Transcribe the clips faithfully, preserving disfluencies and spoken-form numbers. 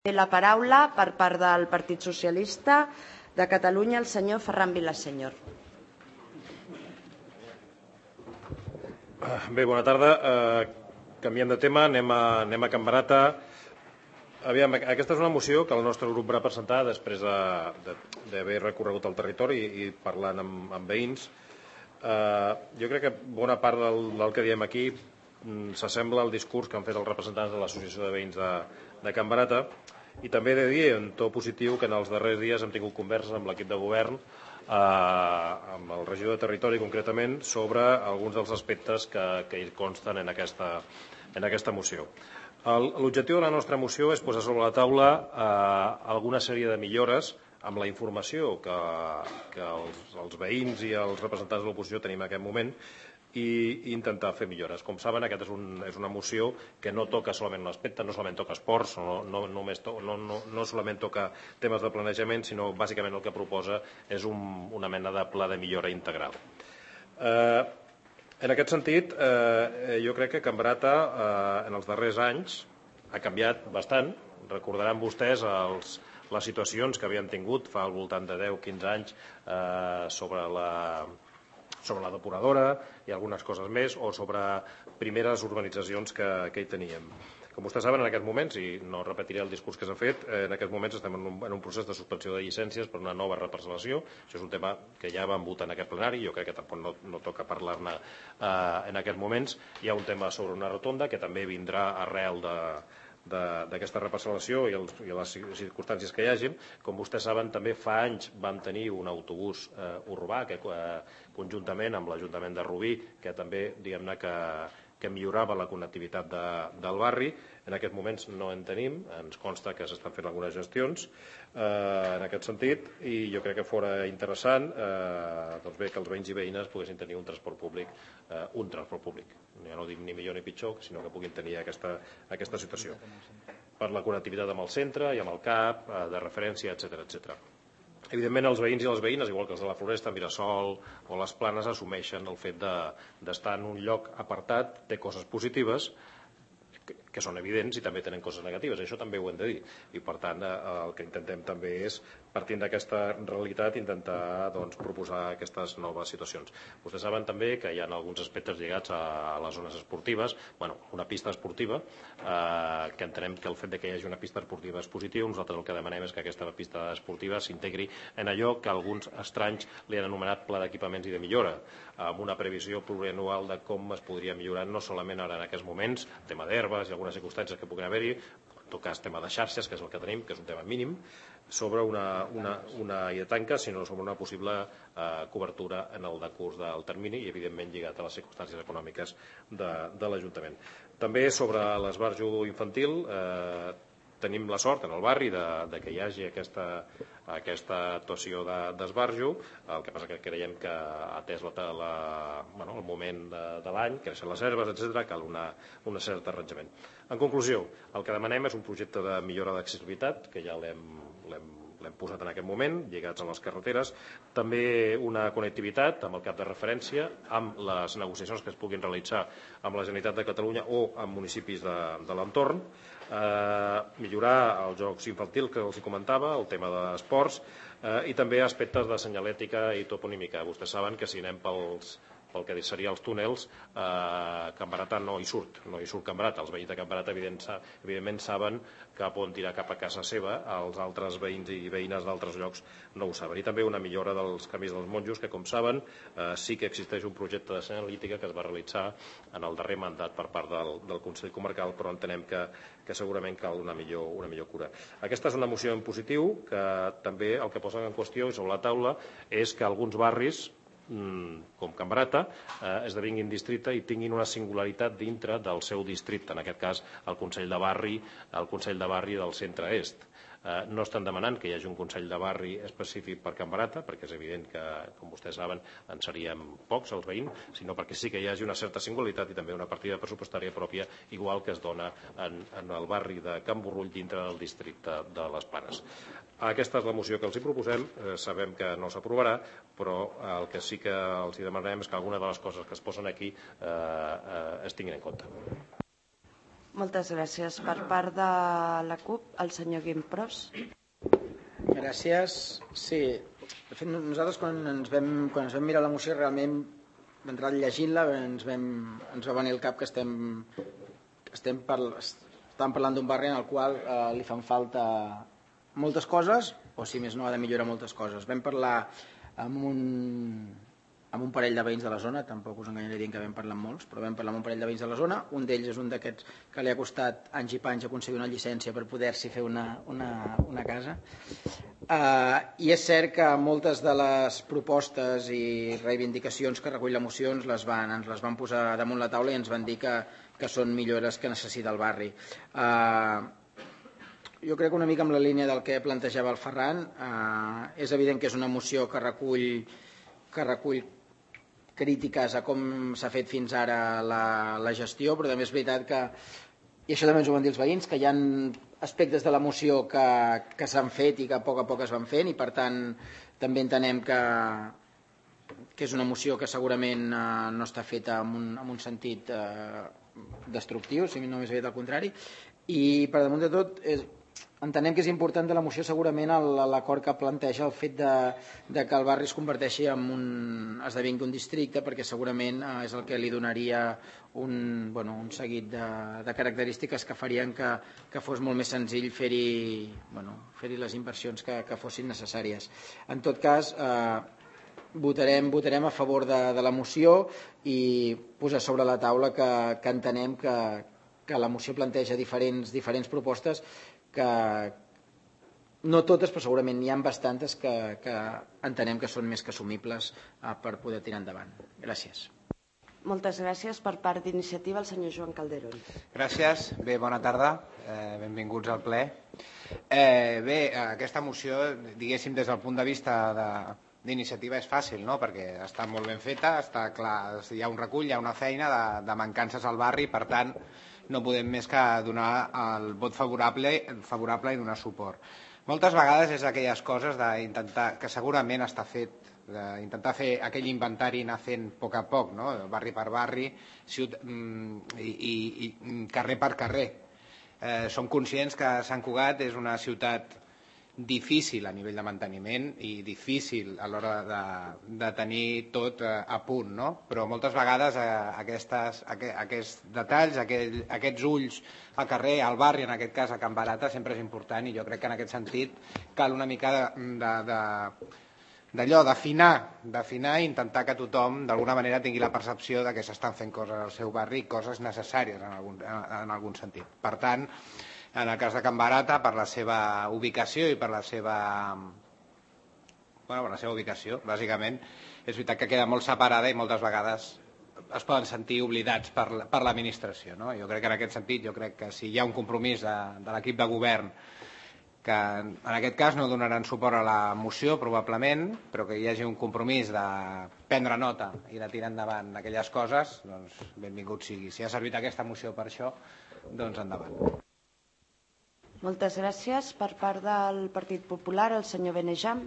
Té la paraula per part del Partit Socialista de Catalunya el senyor Ferran Vilaseñor. Bé, bona tarda. Canviem de tema, anem a Can Barata. Aviam, aquesta és una moció que el nostre grup va presentar després d'haver recorregut el territori i parlant amb veïns. Jo crec que bona part del que diem aquí s'assembla al discurs que han fet els representants de l'Associació de Veïns de Can Barata, i també he de dir, en to positiu, que en els darrers dies hem tingut converses amb l'equip de govern, amb el regidor de Territori concretament, sobre alguns dels aspectes que hi consten en aquesta moció. L'objectiu de la nostra moció és posar sobre la taula alguna sèrie de millores amb la informació que els veïns i els representants de l'oposició tenim en aquest moment i intentar fer millores. Com saben, aquesta és una moció que no toca solament un aspecte, no solament toca esports, no solament toca temes de planejament, sinó bàsicament el que proposa és una mena de pla de millora integral. En aquest sentit, jo crec que Can Barata en els darrers anys ha canviat bastant. Recordaran vostès les situacions que havien tingut fa al voltant de deu o quinze anys sobre la sobre la depuradora i algunes coses més, o sobre primeres urbanitzacions que hi teníem. Com vostès saben, en aquests moments, i no repetiré el discurs que s'ha fet, en aquests moments estem en un procés de suspensió de llicències per una nova reparcel·lació. Això és un tema que ja vam votar en aquest plenari, jo crec que tampoc no toca parlar-ne en aquests moments. Hi ha un tema sobre una rotonda que també vindrà arrel de d'aquesta reparcel·lació i les circumstàncies que hi hagin. Com vostès saben, també fa anys vam tenir un autobús urbà que conjuntament amb l'Ajuntament de Rubí, que també diguem-ne que millorava la connectivitat del barri. En aquests moments no en tenim, ens consta que s'estan fent algunes gestions en aquest sentit, i jo crec que fora interessant que els veïns i veïnes poguessin tenir un transport públic, un transport públic, ja no dic ni millor ni pitjor, sinó que puguin tenir aquesta situació, per la connectivitat amb el centre i amb el C A P, de referència, etcètera. Evidentment, els veïns i les veïnes, igual que els de la Floresta, Mirasol o les Planes, assumeixen el fet d'estar en un lloc apartat, té coses positives, que són evidents, i també tenen coses negatives. Això també ho hem de dir. I, per tant, el que intentem també és, partint d'aquesta realitat, intentar proposar aquestes noves situacions. Vostès saben també que hi ha alguns aspectes lligats a les zones esportives. Una pista esportiva, que entenem que el fet que hi hagi una pista esportiva és positiu. Nosaltres el que demanem és que aquesta pista esportiva s'integri en allò que alguns estranys li han anomenat pla d'equipaments i de millora, amb una previsió plurianual de com es podria millorar, no solament ara en aquests moments, tema d'herbes i algunes circumstàncies que puguin haver-hi, en tot cas tema de xarxes, que és el que tenim, que és un tema mínim, sobre una tanca, sinó sobre una possible cobertura en el decurs del termini i, evidentment, lligat a les circumstàncies econòmiques de l'Ajuntament. També sobre l'esbarjo infantil, tenim la sort en el barri que hi hagi aquesta actuació d'esbarjo. El que passa que creiem que, atès el moment de l'any, creixen les herbes, etcètera, cal un cert arranjament. En conclusió, el que demanem és un projecte de millora d'accessibilitat, que ja l'hem posat en aquest moment, lligats a les carreteres. També una connectivitat amb el cap de referència, amb les negociacions que es puguin realitzar amb la Generalitat de Catalunya o amb municipis de l'entorn. Millorar els jocs infantils que els comentava, el tema d'esports, i també aspectes de senyalètica i toponímica. Vostès saben que si anem pels pel que seria els túnels, Can Barata no hi surt, no hi surt Can Barata. Els veïns de Can Barata evidentment saben cap on tirar cap a casa seva, els altres veïns i veïnes d'altres llocs no ho saben. I també una millora dels camins dels monjos, que com saben sí que existeix un projecte de senyalítica que es va realitzar en el darrer mandat per part del Consell Comarcal, però entenem que segurament cal una millor cura. Aquesta és una moció en positiu, que també el que posen en qüestió i sobre la taula és que alguns barris com Can Barata esdevinguin districte i tinguin una singularitat dintre del seu districte, en aquest cas el Consell de Barri el Consell de Barri del Centre-Est. No estan demanant que hi hagi un Consell de Barri específic per Can Barata, perquè és evident que, com vostès saben, en seríem pocs els veïns, sinó perquè sí que hi hagi una certa singularitat i també una partida pressupostària pròpia, igual que es dona en el barri de Can Borrull dintre del districte de les Planes. Aquesta és la moció que els hi proposem, sabem que no s'aprovarà, però el que sí que els demanem és que alguna de les coses que es posen aquí es tinguin en compte. Moltes gràcies. Per part de la CUP, el senyor Guim Pros. Gràcies. Sí, de fet, nosaltres quan ens vam, quan ens vam mirar la moció realment d'entrar llegint-la ens, vam, ens va venir al cap que estem, estem, parl estem parlant d'un barri en el qual eh, li fan falta moltes coses, o si més no ha de millorar moltes coses. Vam parlar amb un, amb un parell de veïns de la zona, tampoc us enganyaré dient que vam parlar amb molts, però vam parlar amb un parell de veïns de la zona. Un d'ells és un d'aquests que li ha costat anys i panys aconseguir una llicència per poder-s'hi fer una, una, una casa. Uh, I és cert que moltes de les propostes i reivindicacions que recull la moció ens les van, ens les van posar damunt la taula i ens van dir que, que són millores que necessita el barri. Uh, jo crec que una mica amb la línia del que plantejava el Ferran, uh, és evident que és una moció que recull, que recull crítiques a com s'ha fet fins ara la, la gestió, però també és veritat que, i això també ens ho van dir els veïns, que hi ha aspectes de la moció que, que s'han fet i que a poc a poc es van fent i per tant també entenem que, que és una moció que segurament eh, no està feta en un, en un sentit eh, destructiu, si no més aviat al contrari, i per damunt de tot és, entenem que és important de la moció segurament l'acord que planteja el fet de, de que el barri es converteixi en un, esdevingui un districte, perquè segurament eh, és el que li donaria un, bueno, un seguit de, de característiques que farien que, que fos molt més senzill fer-hi bueno, fer-hi les inversions que, que fossin necessàries. En tot cas, eh, votarem, votarem a favor de, de la moció i posar sobre la taula que, que entenem que, que la moció planteja diferents, diferents propostes que no totes, però segurament n'hi ha bastantes que, que entenem que són més que assumibles eh, per poder tirar endavant. Gràcies. Moltes gràcies. Per part d'Iniciativa, el senyor Joan Calderón. Gràcies. Bé, bona tarda. Eh, benvinguts al ple. Eh, bé, aquesta moció, diguéssim, des del punt de vista d'Iniciativa és fàcil, no? Perquè està molt ben feta, està clar, hi ha un recull, hi ha una feina de, de mancances al barri, per tant, no podem més que donar el vot favorable, favorable i donar suport. Moltes vegades és aquelles coses d'intentar, que segurament està fet, d'intentar fer aquell inventari anar fent a poc a poc, no? Barri per barri ciut, i, i, i carrer per carrer. Eh, som conscients que Sant Cugat és una ciutat difícil a nivell de manteniment i difícil a l'hora de, de tenir tot eh, a punt, no? Però moltes vegades eh, aquestes, aqu aquests detalls, aquell, aquests ulls al carrer, al barri, en aquest cas a Can Barata, sempre és important i jo crec que en aquest sentit cal una mica de, de, d'allò, d'afinar, d'afinar i intentar que tothom d'alguna manera tingui la percepció de que s'estan fent coses al seu barri, coses necessàries en algun, en algun sentit. Per tant, en el cas de Can Barata, per la seva ubicació i per la seva, bueno, per la seva ubicació, bàsicament, és veritat que queda molt separada i moltes vegades es poden sentir oblidats per, per l'administració, no? Jo crec que en aquest sentit, jo crec que si hi ha un compromís de, de l'equip de govern que en aquest cas no donaran suport a la moció probablement, però que hi hagi un compromís de prendre nota i de tirar endavant aquelles coses, doncs benvingut sigui. Si ha servit aquesta moció per això, doncs endavant. Moltes gràcies. Per part del Partit Popular, el senyor Benejam.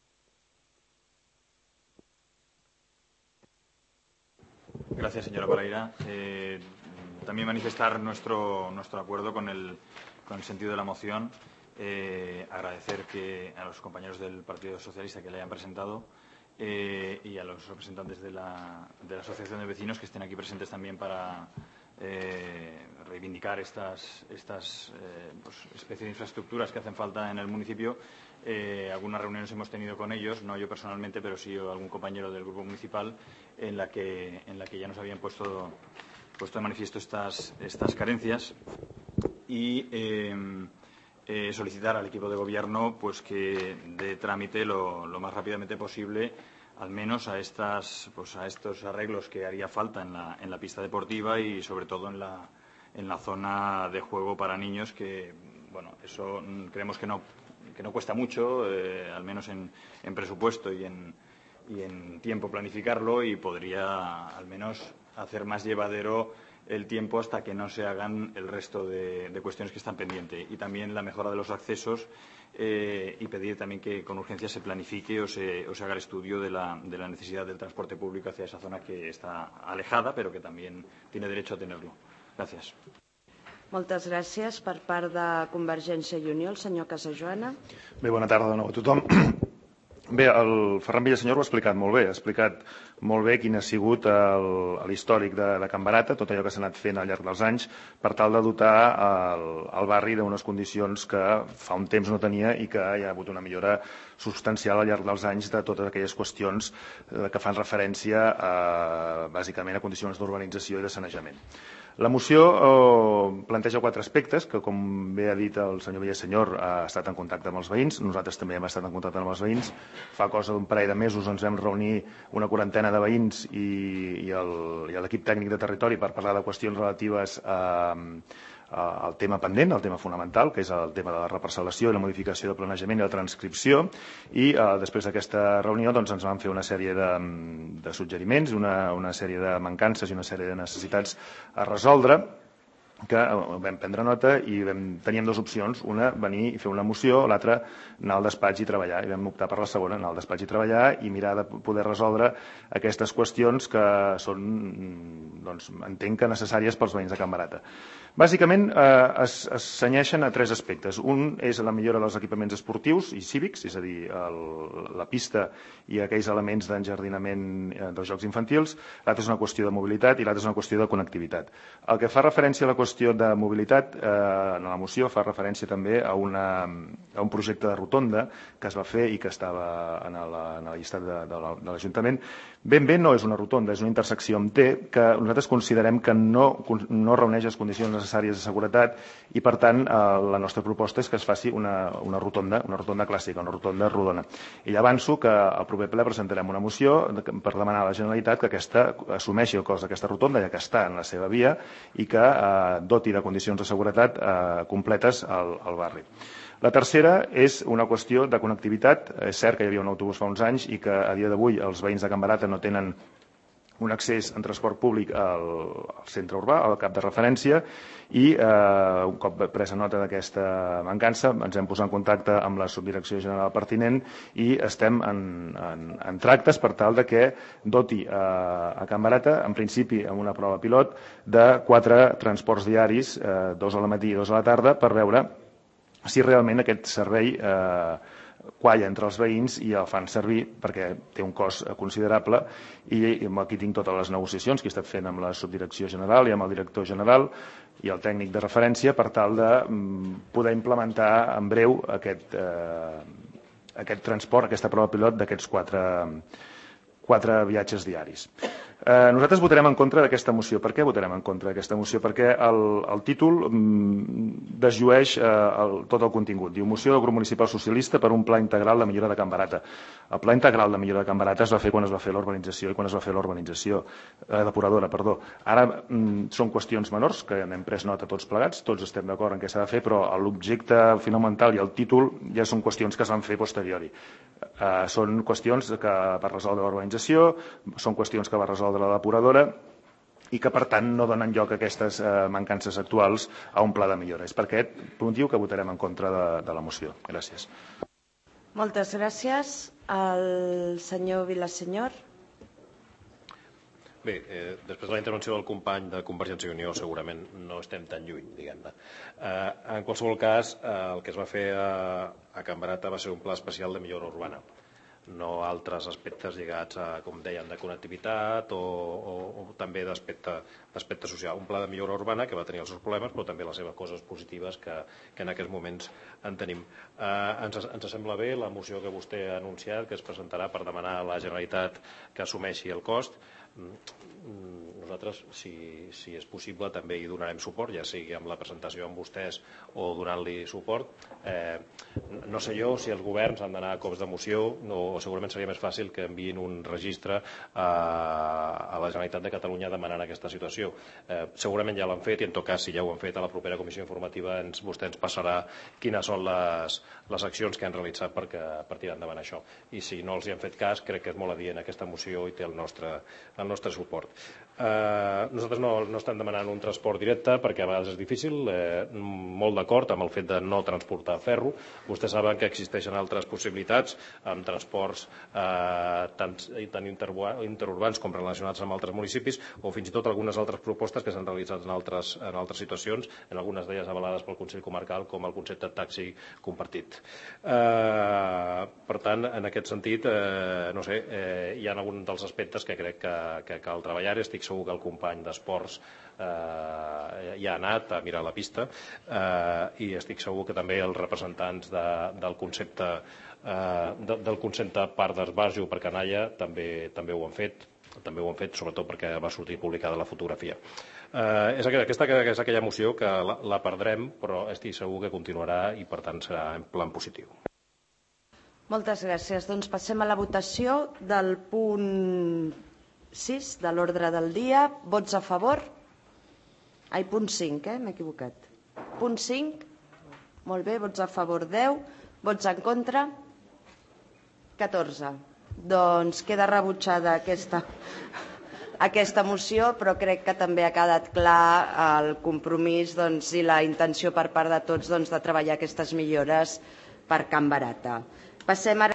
Gracias, señora Paraira. Eh, también manifestar nuestro, nuestro acuerdo con el, con el sentido de la moción. Eh, agradecer que a los compañeros del Partido Socialista que la hayan presentado eh, y a los representantes de la, de la Asociación de Vecinos que estén aquí presentes también para eh, reivindicar estas, estas eh, pues, especie de infraestructuras que hacen falta en el municipio. Eh, algunas reuniones hemos tenido con ellos, no yo personalmente, pero sí algún compañero del grupo municipal, en la que, en la que ya nos habían puesto, puesto de manifiesto estas, estas carencias. Y eh, eh, solicitar al equipo de gobierno pues, que dé trámite lo, lo más rápidamente posible, al menos a, estas, pues, a estos arreglos que haría falta en la, en la pista deportiva y sobre todo en la, en la zona de juego para niños, que bueno, eso creemos que no, que no cuesta mucho, eh, al menos en, en presupuesto y en, y en tiempo planificarlo, y podría al menos hacer más llevadero el tiempo hasta que no se hagan el resto de, de cuestiones que están pendientes. Y también la mejora de los accesos eh, y pedir también que con urgencia se planifique o se, o se haga el estudio de la, de la necesidad del transporte público hacia esa zona que está alejada, pero que también tiene derecho a tenerlo. Gracias. Moltes gràcies. Per part de Convergència i Unió, el senyor Casajoana. Bé, bona tarda de nou a tothom. Bé, el Ferran Villasenyor ho ha explicat molt bé. Ha explicat molt bé quin ha sigut l'històric de, de Can Barata, tot allò que s'ha anat fent al llarg dels anys, per tal de dotar el, el barri d'unes condicions que fa un temps no tenia i que hi ha hagut una millora substancial al llarg dels anys de totes aquelles qüestions que fan referència a, bàsicament, a condicions d'urbanització i de sanejament. La moció eh, planteja quatre aspectes que, com bé ha dit el senyor Villasenyor, ha estat en contacte amb els veïns. Nosaltres també hem estat en contacte amb els veïns. Fa cosa d'un parell de mesos ens vam reunir una quarantena de veïns i, i l'equip tècnic de territori per parlar de qüestions relatives a, al tema pendent, el tema fonamental, que és el tema de la reparcel·lació i la modificació de planejament i la transcripció. I eh, després d'aquesta reunió doncs, ens van fer una sèrie de, de suggeriments, una, una sèrie de mancances i una sèrie de necessitats a resoldre, que vam prendre nota i vam, teníem dues opcions, una, venir i fer una moció, l'altra, anar al despatx i treballar, i vam optar per la segona, anar al despatx i treballar i mirar de poder resoldre aquestes qüestions que són, doncs, entenc que necessàries pels veïns de Can Barata. Bàsicament, eh, es, es cenyeixen a tres aspectes. Un és la millora dels equipaments esportius i cívics, és a dir, el, la pista i aquells elements d'enjardinament eh, dels jocs infantils. L'altre és una qüestió de mobilitat i l'altre és una qüestió de connectivitat. El que fa referència a la qüestió de mobilitat, eh, en la moció fa referència també a, una, a un projecte de rotonda que es va fer i que estava en el, en el llistat de, de l'Ajuntament. Ben bé no és una rotonda, és una intersecció amb T que nosaltres considerem que no, no reuneix les condicions necessàries de seguretat i, per tant, eh, la nostra proposta és que es faci una, una rotonda, una rotonda clàssica, una rotonda rodona. I ja avanço que al proper ple presentarem una moció per demanar a la Generalitat que aquesta assumeixi el cost d'aquesta rotonda, ja que està en la seva via, i que eh, doti de condicions de seguretat eh, completes al, al barri. La tercera és una qüestió de connectivitat. És cert que hi havia un autobús fa uns anys i que a dia d'avui els veïns de Can Barata no tenen un accés en transport públic al, al centre urbà, al cap de referència, i eh, un cop presa nota d'aquesta mancança ens hem posat en contacte amb la subdirecció general pertinent i estem en, en, en tractes per tal de que doti eh, a Can Barata, en principi amb una prova pilot, de quatre transports diaris, eh, dos al matí i dos a la tarda, per veure si realment aquest servei eh, qualla entre els veïns i el fan servir perquè té un cost considerable i, i aquí tinc totes les negociacions que he estat fent amb la subdirecció general i amb el director general i el tècnic de referència per tal de mm, poder implementar en breu aquest, eh, aquest transport, aquesta prova pilot d'aquests quatre, quatre viatges diaris. Eh, nosaltres votarem en contra d'aquesta moció. Per què votarem en contra d'aquesta moció? Perquè el, el títol mm, desllueix eh, el, tot el contingut. Diu moció del grup municipal socialista per un pla integral de millora de Can Barata. El pla integral de millora de Can Barata es va fer quan es va fer l'urbanització i quan es va fer l'urbanització eh, depuradora, perdó. Ara mm, són qüestions menors que n'hem pres nota tots plegats, tots estem d'acord en què s'ha de fer, però l'objecte fonamental i el títol ja són qüestions que es van fer posteriori. Eh, són qüestions que per resoldre l'urbanització, són qüestions que va resoldre de la depuradora i que, per tant, no donen lloc a aquestes eh, mancances actuals a un pla de millora. És per aquest motiu que votarem en contra de, de la moció. Gràcies. Moltes gràcies. El senyor Villasenyor. Bé, eh, després de la intervenció del company de Convergència i Unió segurament no estem tan lluny, diguem-ne. Eh, en qualsevol cas, eh, el que es va fer a, a Can Barata va ser un pla especial de millora urbana, no altres aspectes lligats a, com deien, de connectivitat o, o, o també d'aspecte social. Un pla de millora urbana que va tenir els seus problemes, però també les seves coses positives que, que en aquests moments en tenim. Eh, ens, ens sembla bé la moció que vostè ha anunciat, que es presentarà per demanar a la Generalitat que assumeixi el cost. Nosaltres, si, si és possible, també hi donarem suport, ja sigui amb la presentació amb vostès o donant-li suport. Eh, no sé jo si els governs han d'anar a cops de moció, no, segurament seria més fàcil que enviïn un registre a, a la Generalitat de Catalunya demanant aquesta situació. Eh, segurament ja l'han fet i, en tot cas, si ja ho han fet, a la propera comissió informativa ens, vostè ens passarà quines són les, les accions que han realitzat perquè, per tirar endavant això. I si no els hi han fet cas, crec que és molt adient aquesta moció i té el nostre, el nostre suport. Eh, nosaltres no, no estem demanant un transport directe perquè a vegades és difícil, eh, molt d'acord amb el fet de no transportar ferro. Vostès saben que existeixen altres possibilitats amb transports eh, tant, tant interurbans com relacionats amb altres municipis o fins i tot algunes altres propostes que s'han realitzat en altres, en altres situacions, en algunes d'elles avalades pel Consell Comarcal com el concepte de taxi compartit. Eh, per tant, en aquest sentit, eh, no sé, eh, hi ha alguns dels aspectes que crec que, que cal treballar. Estic segur que el company d'esports eh, ja ha anat a mirar la pista eh, i estic segur que també els representants de, del concepte eh, de, del concepte part d'esbarjo per canalla també, també ho han fet també ho han fet, sobretot perquè va sortir publicada la fotografia. Eh, és aquesta és aquella moció que la, la perdrem, però estic segur que continuarà i per tant serà en plan positiu. Moltes gràcies. Doncs passem a la votació del punt sis de l'ordre del dia. Vots a favor? Ai, punt cinc, eh? M'he equivocat. Punt cinc. Molt bé, vots a favor deu. Vots en contra? catorze. Doncs queda rebutjada aquesta, aquesta moció, però crec que també ha quedat clar el compromís doncs, i la intenció per part de tots doncs, de treballar aquestes millores per Can Barata. Passem ara